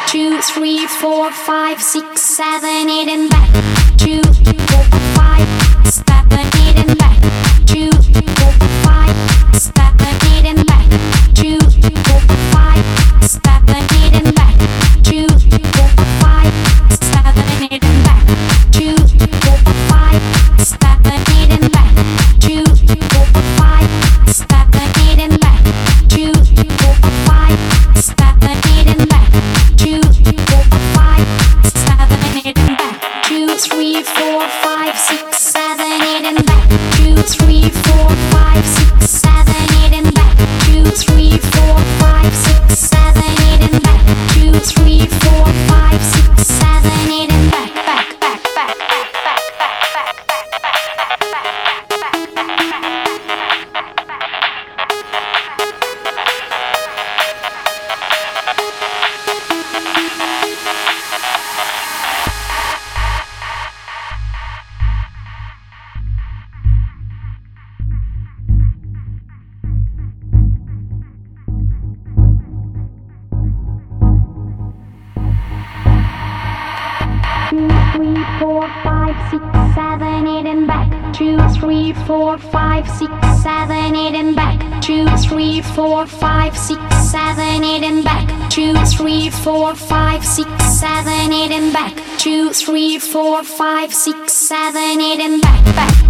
2, 3, 4, 5, 6, 7, 8 and back. 2, 4, 5, 7, 8 and back. 2, 4, 5, 7, 8 and back. 2, 4, 5, 7, 8 and back. 2, 4, 5, 7, 8 and back. 2, 4, 5, 7, 8 and back. 2, 4, 5, 7, 8 and back. 2, 4, 5, 7, 8 and back. 2, 4, 5, 7, 8 and back. 2, 3, 4, 5, 6, 7, 8 and back. 2, 3, 4, 5, 6, 7, 8 and back. 2, 3, 4, 5, 6, 7, 8 and back. 2, 3, 4, 5, 6, 7, 8 and back. Two, three, four, five, six, seven, eight and back. 2, 3, 4, 5, 6, 7, 8 and back. 2, 3, 4, 5, 6, 7, 8 and back. 2, 3, 4, 5, 6, 7, 8 and back.